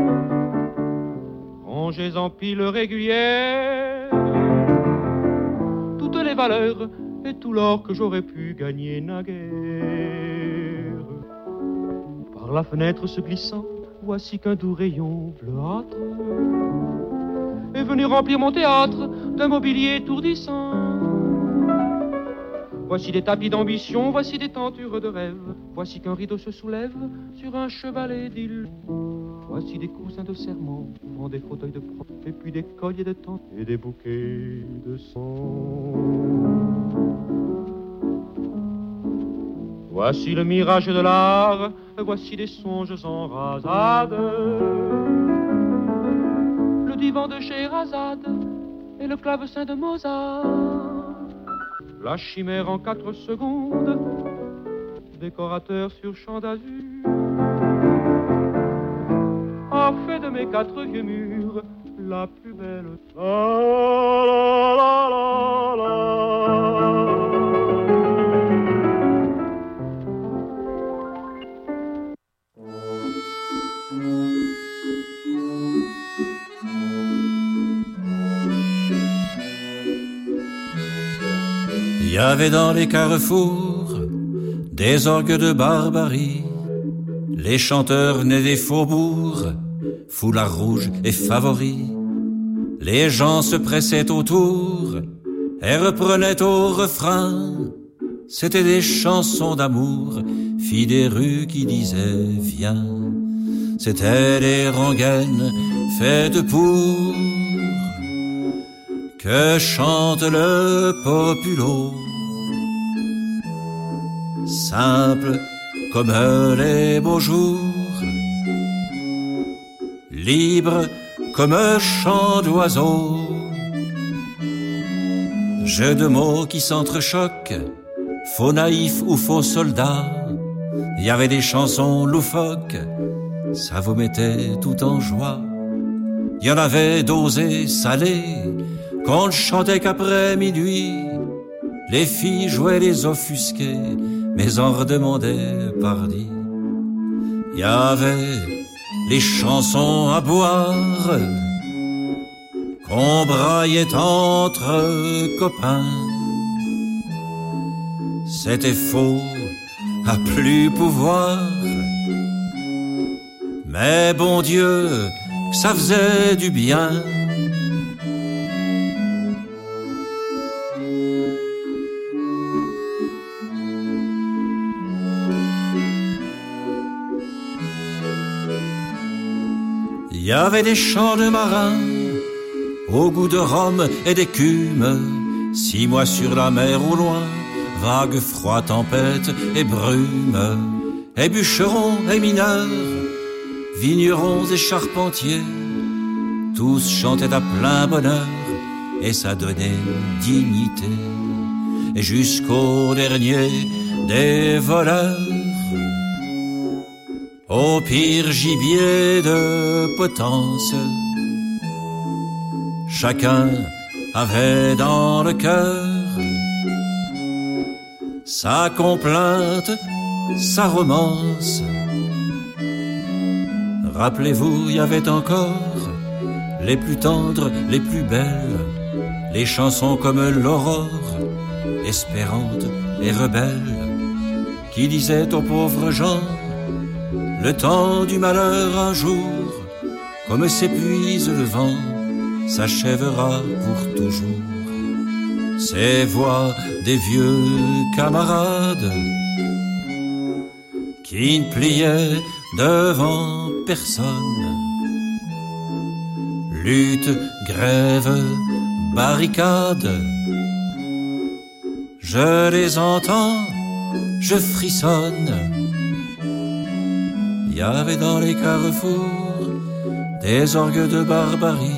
rangés en piles régulières, toutes les valeurs et tout l'or que j'aurais pu gagner naguère. Par la fenêtre se glissant, voici qu'un doux rayon bleuâtre est venu remplir mon théâtre d'un mobilier étourdissant. Voici des tapis d'ambition, voici des tentures de rêve. Voici qu'un rideau se soulève sur un chevalet d'île. Voici des coussins de serment, ouvrant des fauteuils de prof, et puis des colliers de tente et des bouquets de sang. Voici le mirage de l'art, voici des songes en rasade, le divan de Scheherazade et le clavecin de Mozart. La chimère en quatre secondes, décorateur sur champ d'azur, a fait de mes quatre vieux murs la plus belle. La, la, la, la, la. Il y avait dans les carrefours des orgues de barbarie. Les chanteurs venaient des faubourgs, foulards rouges et favoris. Les gens se pressaient autour et reprenaient au refrain. C'étaient des chansons d'amour, filles des rues qui disaient viens. C'étaient des rengaines faites pour que chante le populo. Simple comme les beaux jours, libre comme un chant d'oiseau. Jeux de mots qui s'entrechoquent, faux naïfs ou faux soldats. Il y avait des chansons loufoques, ça vous mettait tout en joie. Il y en avait dosés, salés, qu'on ne chantait qu'après minuit. Les filles jouaient les offusqués, mais en redemandaient pardi. Il y avait les chansons à boire, qu'on braillait entre copains. C'était faux, à plus pouvoir, mais bon Dieu, ça faisait du bien. y avait des chants de marins au goût de rhum et d'écume. Six mois sur la mer au loin, vagues, froid, tempête et brume. Et bûcherons et mineurs, vignerons et charpentiers, tous chantaient à plein bonheur et ça donnait dignité. Et jusqu'au dernier des voleurs, au pire gibier de potence, chacun avait dans le cœur sa complainte, sa romance. Rappelez-vous, il y avait encore les plus tendres, les plus belles, les chansons comme l'aurore, espérante et rebelle, qui disaient aux pauvres gens: le temps du malheur un jour, comme s'épuise le vent, s'achèvera pour toujours. Ces voix des vieux camarades qui ne pliaient devant personne. Lutte, grève, barricade, je les entends, je frissonne. Il y avait dans les carrefours des orgues de barbarie.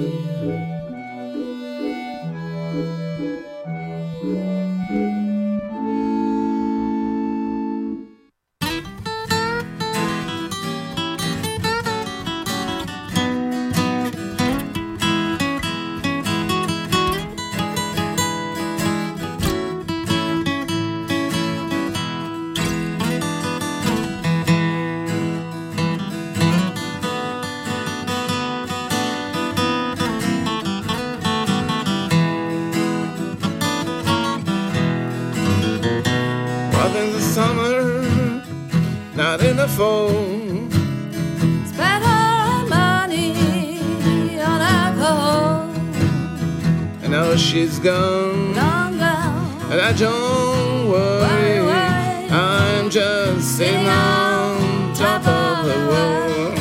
She's gone, gone, gone, and I don't worry, worry, worry. I'm just sitting on top of the world.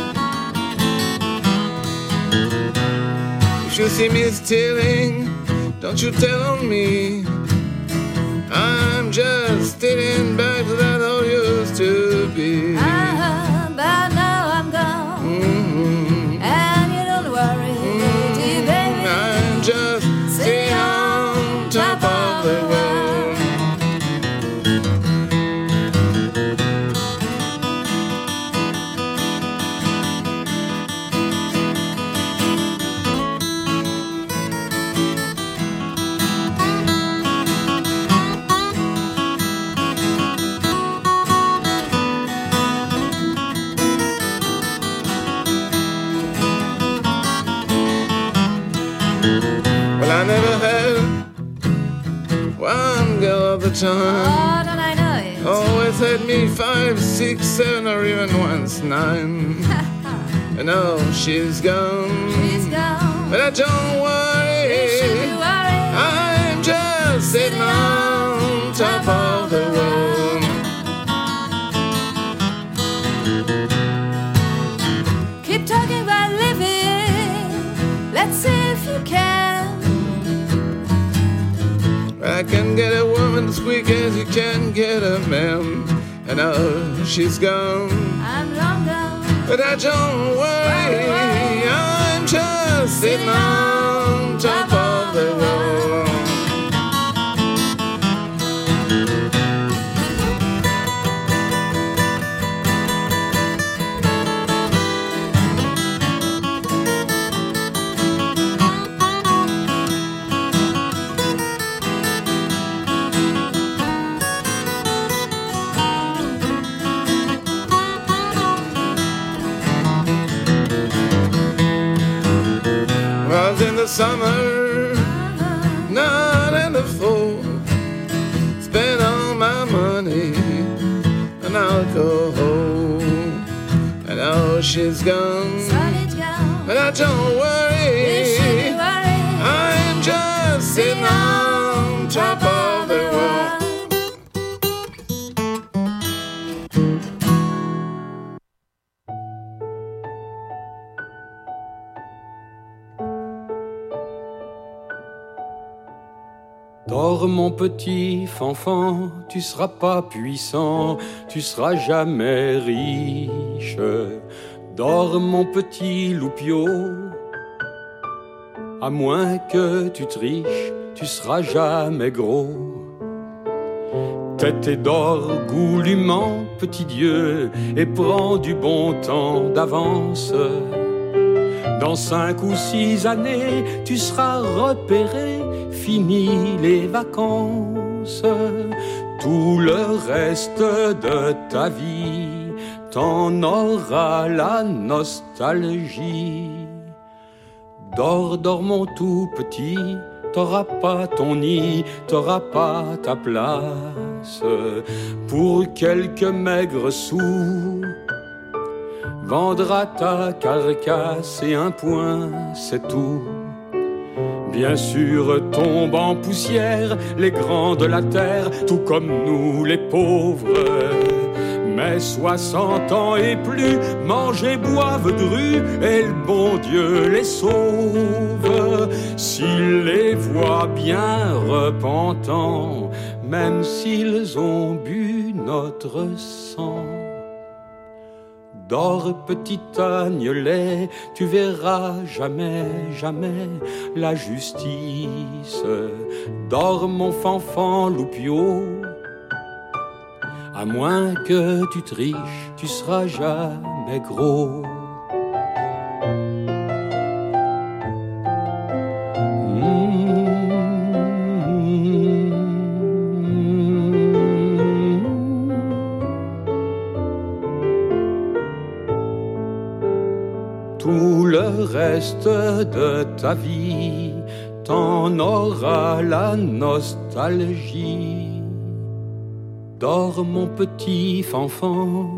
If you see me stealing, don't you tell on me. I'm just stealing back to that old used to be. Uh-huh, but now I'm gone, mm-hmm. and you don't worry, mm-hmm. dear baby. I'm just sitting on top of the world. Well, I never had one girl at the time. Oh, don't I know it? Always had me five, six, seven, or even once nine. And now she's gone. She's gone. But I don't worry. You shouldn't worry. I'm just sitting on top of the world. Keep talking about living. Let's see if you can. I can get a woman as quick as you can get a man. And now she's gone. I'm long gone. But I don't worry, worry, worry. I'm just sitting on top of the world. Was in the summer, not in the fall. Spent all my money on alcohol. And now she's gone. But I don't worry. I'm just sitting on top of the world. Dors mon petit fanfan, tu seras pas puissant, tu seras jamais riche. Dors mon petit loupio, à moins que tu triches, tu seras jamais gros. Tête et d'or goulûment, petit Dieu, et prends du bon temps d'avance. Dans cinq ou six années, tu seras repéré, fini les vacances. Tout le reste de ta vie, t'en auras la nostalgie. Dors, dors mon tout petit, t'auras pas ton nid, t'auras pas ta place. Pour quelques maigres sous, vendra ta carcasse et un point, c'est tout. Bien sûr tombent en poussière les grands de la terre, tout comme nous les pauvres. Mais soixante ans et plus, mangent et boivent dru, et le bon Dieu les sauve. S'il les voit bien repentants, même s'ils ont bu notre sang. Dors petit agnelet, tu verras jamais, jamais la justice. Dors mon fanfan loupio, à moins que tu triches, tu seras jamais gros. Tout le reste de ta vie, t'en auras la nostalgie. Dors mon petit fanfan.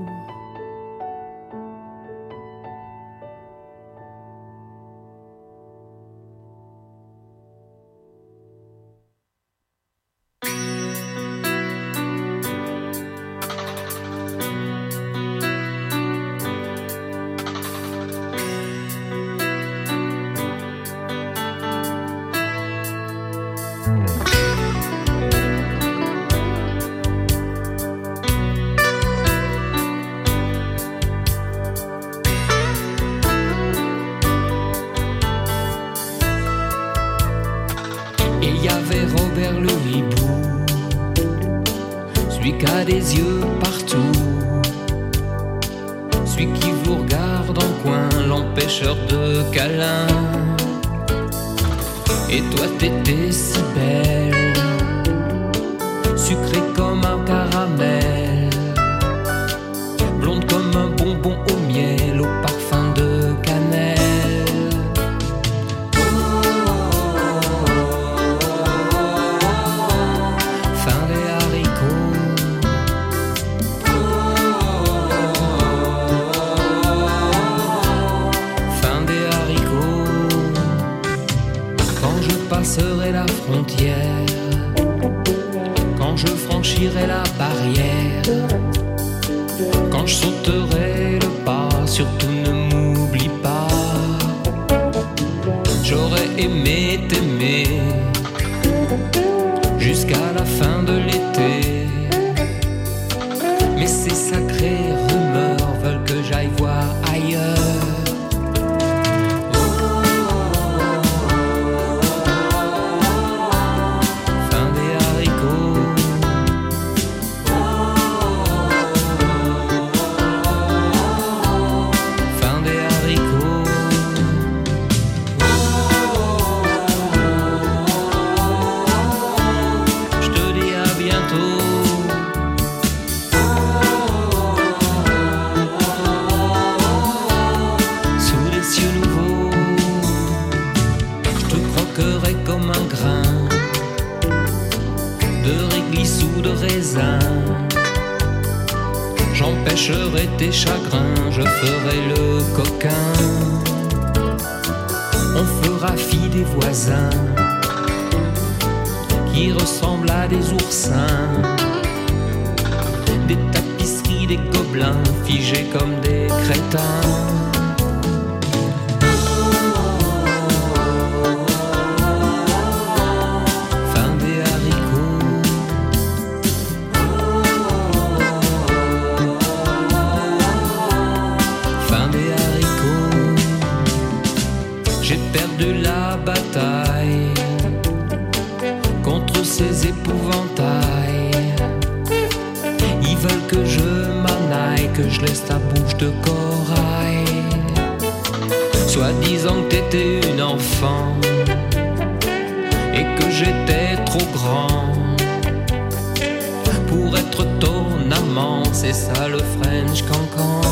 Des yeux partout, celui qui vous regarde en coin, l'empêcheur de câlin. Et toi t'étais si belle, sucrée comme un caramel, blonde comme un bonbon au miel, au parfum de cannelle. Passerai la frontière, quand je franchirai la barrière, quand je sauterai le pas, surtout ne m'oublie pas. J'aurais aimé t'aimer jusqu'à la fin de l'été, mais ces sacrées rumeurs veulent que j'aille voir ailleurs. J'empêcherai tes chagrins, je ferai le coquin. On fera fi des voisins qui ressemblent à des oursins, des tapisseries, des gobelins figés comme des crétins. Fin des haricots. perdu la bataille contre ces épouvantails. Ils veulent que je m'en aille, que je laisse ta bouche de corail. Soit disant que t'étais une enfant et que j'étais trop grand pour être ton amant, c'est ça le French cancan.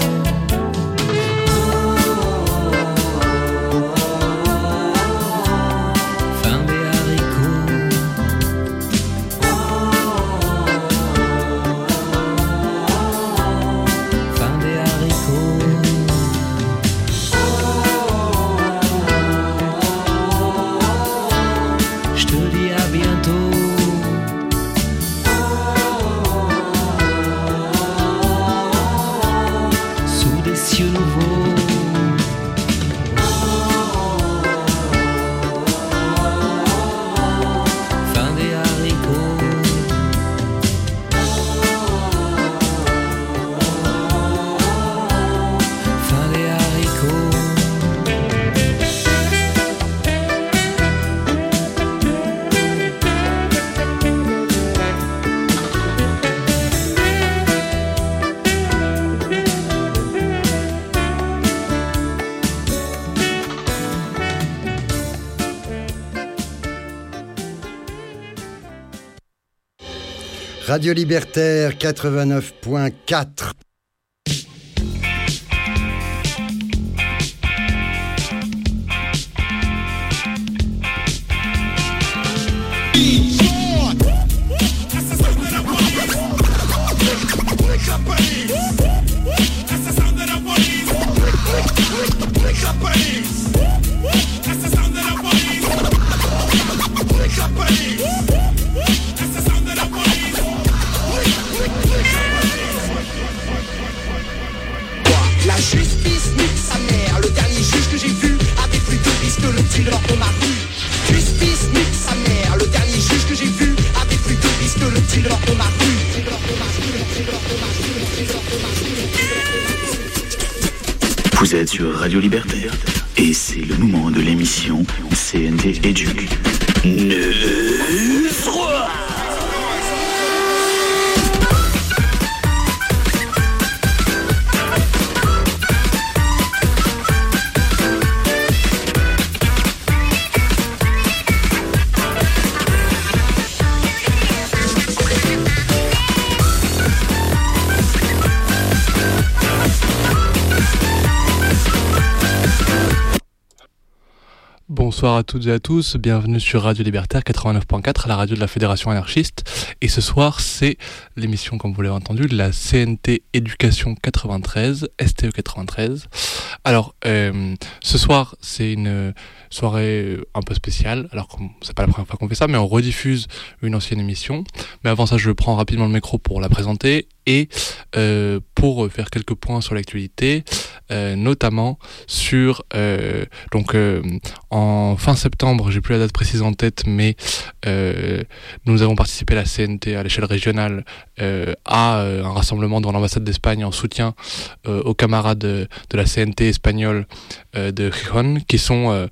Radio Libertaire quatre-vingt-neuf point quatre. Vous êtes sur Radio Libertaire et c'est le moment de l'émission C N T Éduc. neuf trois. Bonsoir à toutes et à tous, bienvenue sur Radio Libertaire quatre-vingt-neuf point quatre, la radio de la Fédération anarchiste. Et ce soir, c'est l'émission, comme vous l'avez entendu, de la C N T Éducation quatre-vingt-treize, S T E quatre-vingt-treize. Alors, euh, ce soir, c'est une soirée un peu spéciale. Alors, c'est pas la première fois qu'on fait ça, mais on rediffuse une ancienne émission. Mais avant ça, je prends rapidement le micro pour la présenter et euh, pour faire quelques points sur l'actualité, euh, notamment sur euh, donc euh, en fin septembre, j'ai plus la date précise en tête, mais euh, nous avons participé à la C N T à l'échelle régionale euh, à euh, un rassemblement devant l'ambassade d'Espagne en soutien euh, aux camarades de, de la C N T espagnole euh, de Gijón, qui sont euh,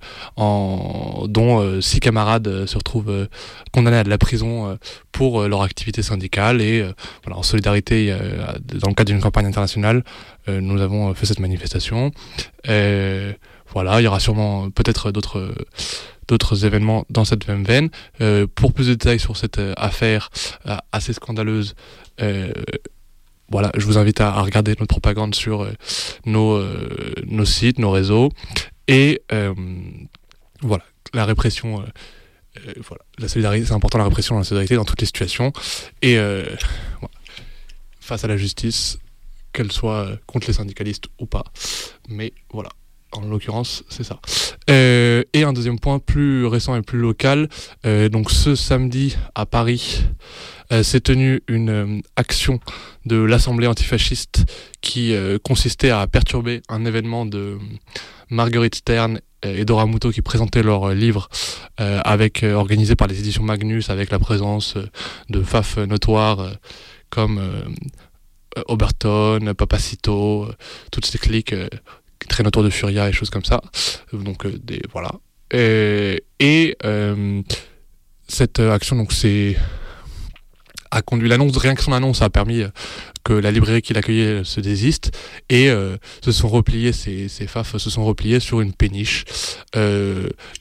en dont euh, six camarades euh, se retrouvent euh, condamnés à de la prison euh, pour euh, leur activité syndicale et euh, voilà, en solidarité euh, dans le cadre d'une campagne internationale, euh, nous avons fait cette manifestation. Euh, voilà, il y aura sûrement peut-être d'autres d'autres événements dans cette même veine. Euh, pour plus de détails sur cette euh, affaire euh, assez scandaleuse, euh, voilà, je vous invite à, à regarder notre propagande sur euh, nos, euh, nos sites, nos réseaux. Et euh, voilà, la répression, euh, euh, voilà, la solidarité, c'est important, la répression, la solidarité dans toutes les situations. Et euh, voilà, face à la justice, qu'elle soit contre les syndicalistes ou pas. Mais voilà. En l'occurrence, c'est ça. Euh, et un deuxième point plus récent et plus local. Euh, donc ce samedi à Paris, euh, s'est tenue une euh, action de l'Assemblée antifasciste qui euh, consistait à perturber un événement de euh, Marguerite Stern et Dora Muto qui présentaient leur livre euh, avec euh, organisé par les éditions Magnus, avec la présence euh, de faf notoires euh, comme euh, Oberton, Papacito, euh, toutes ces cliques. Euh, qui traînent autour de Furia et choses comme ça. Donc euh, des voilà. Et, et euh, cette action, donc c'est a conduit l'annonce, rien que son annonce a permis que la librairie qui l'accueillait se désiste et euh, se sont repliés, ces, ces F A F se sont repliés sur une péniche. Euh,